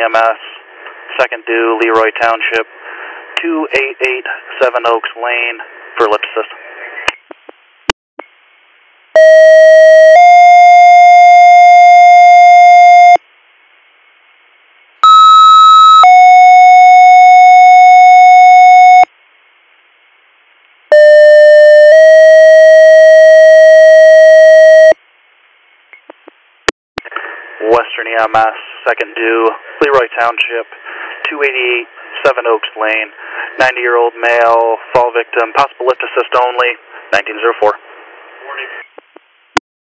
EMS, second due, Leroy Township, 288 Seven Oaks Lane for lift assist. Western EMS, second due, Leroy Township, 288 Seven Oaks Lane, 90-year-old male, fall victim, possible lift assist only, 1904.